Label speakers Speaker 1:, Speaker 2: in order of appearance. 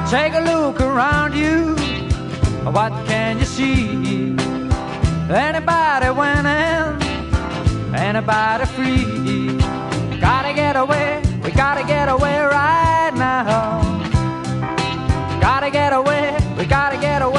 Speaker 1: Take a look around you. What can you see? Anybody winning? Anybody free? Gotta get away. We gotta get away right now. Gotta get away. We gotta get away.